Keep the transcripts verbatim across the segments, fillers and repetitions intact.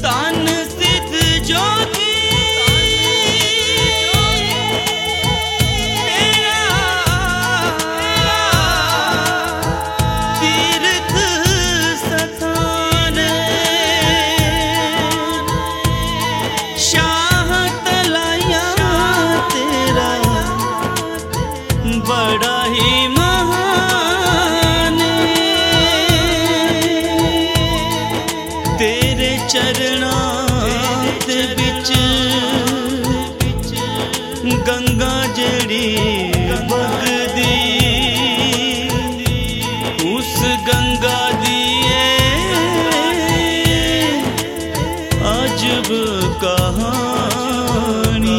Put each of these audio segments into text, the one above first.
तन सिद्ध जोगी बड़ा ही महान तेरे चरणां दे बिच गंगा जेड़ी बगदी उस गंगा दिए अजब कहानी।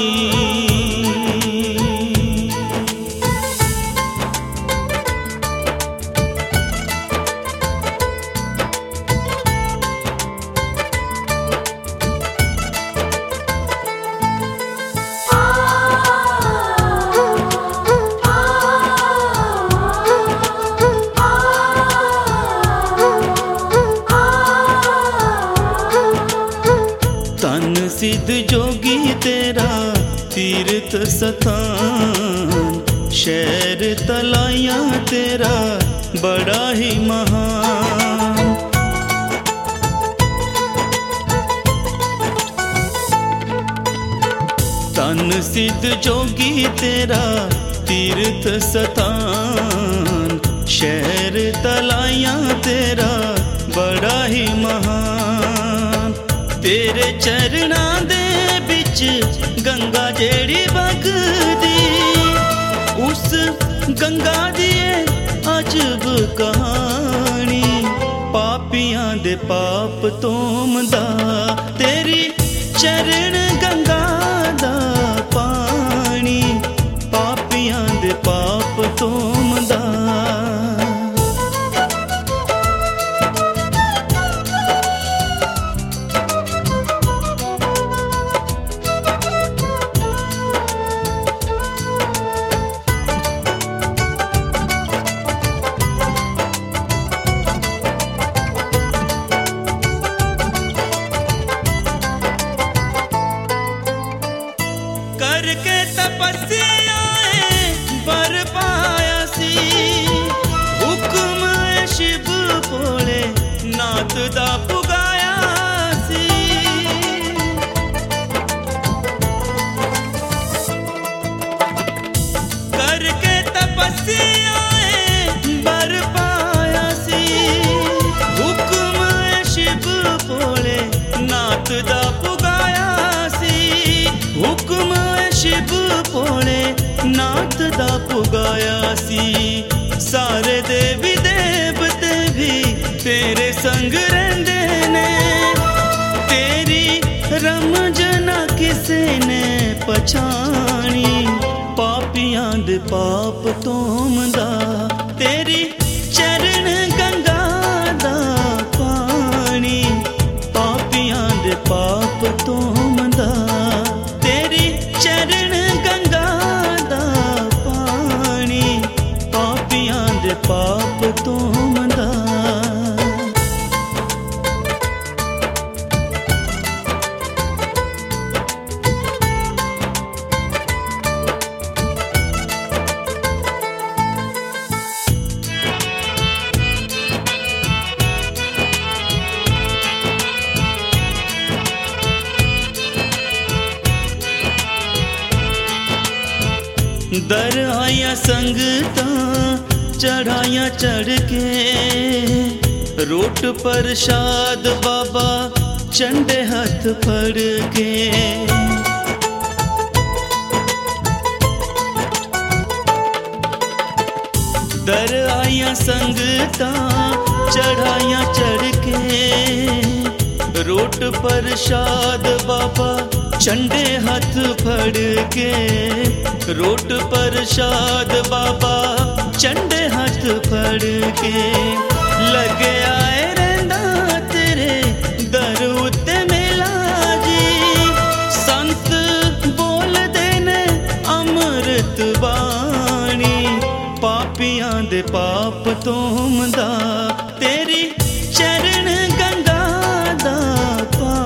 तन सिद्ध जोगी तेरा तीर्थ स्थान शहर तलाया तेरा बड़ा ही महान। तन सिद्ध जोगी तेरा तीर्थ स्थान शहर तलाया तेरा बड़ा ही महान। तेरे चरणां दे बिच गंगा जेड़ी बगदी उस गंगा दिए अजब कहानी। पापियां दे पाप तोमदा तेरी चरण गंगा दा पानी। पापियां दे पाप तोमदा करके तपस्या बर पाया सी हुक्म शिव भोले नाथ दा पुगाया सी। करके तपस्या बर पाया सी हुक्म शिव भोले नाथ दा पुगाया सी। हुक्म शिव भोले नाथ दा पुगाया सी। सारे देवी देवते भी तेरे संग रहंदे ने तेरी रमजना किसे ने पछाणी। पापियां दे पाप तोमदा तेरी चरण गंगा दा पानी। पापियां दे पाप तोमदा तेरी चरण गंगा दा पानी। पापियां दे पाप तोमदा दर आया संगता चढ़ाया चढ़ के रोट प्रसाद बाबा चंडे हाथ फड़ के। दर आया संगता चढ़ाया चढ़ के रोट प्रसाद बाबा चंडे हाथ फड़ के। रोट प्रसाद बाबा चंडे हाथ फड़ के लगे आए रहंदा तेरे दर उत्ते मेला जी। संत बोल देने अमृत बाणी पापियां दे पाप तोमदा तेरी चरण गंगा दा पा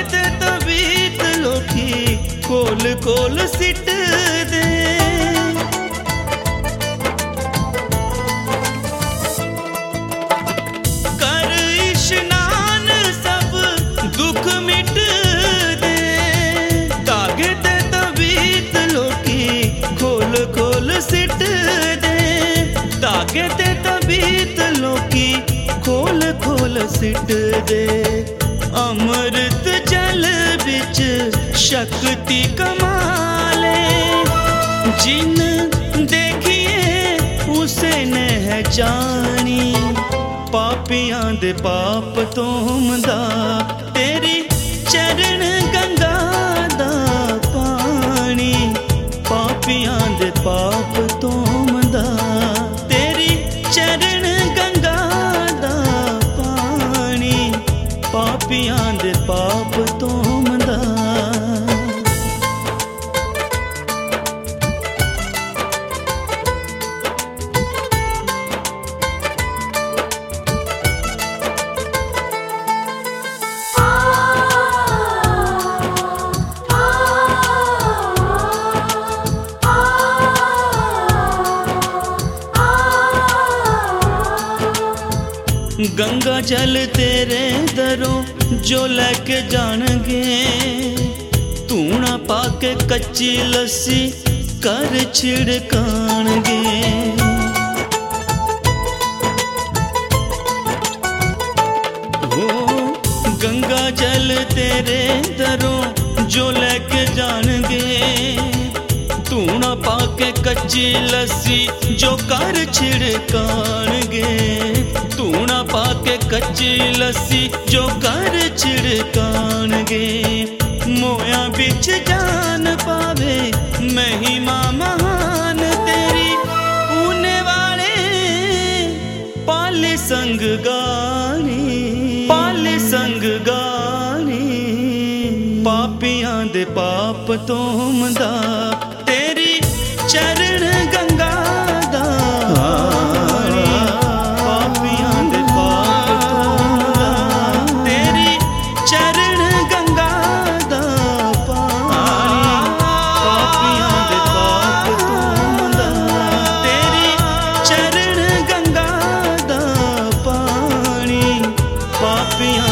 धागे ते तवीत लोकी खोल खोल सिट दे। कर इशनान सब दुख मिट दे। धागे ते तवीत लोकी खोल खोल सिट दे। धागे ते तवीत लोकी खोल खोल सिट दे। अमृत जल बिच शक्ति कमाले। जिन देखिए उसे नह जानी। पापियां दे पाप तोमदा तेरी चरण गंगा दा पानी। पापियां दे पाप तोमदा तेरी चरण गंगा दा पानी। पापियां दे पाप तोमदा। गंगा जल तेरे दरों जो लेके जाणगे। तूना पाके कच्ची लस्सी कर छिड़काणगे। हो गंगा जल तेरे दरों जो लेके जाणगे। तूना पाके कच्ची लस्सी जो कर छिड़काणगे। तूना पाके कच्ची लस्सी जो कर छिड़काणगे। मोया बिच जान पावे महिमा महान तेरी। ऊने वाले पाले संग गानी। पाले संग गानी। पापियां दे पाप तोमदा तेरी चरण गंगा दा पानी। पापियां दे पाप तोमदा तेरी चरण गंगा दा पानी। पापियां दे पाप तोमदा तेरी चरण गंगा दा पानी। पापियां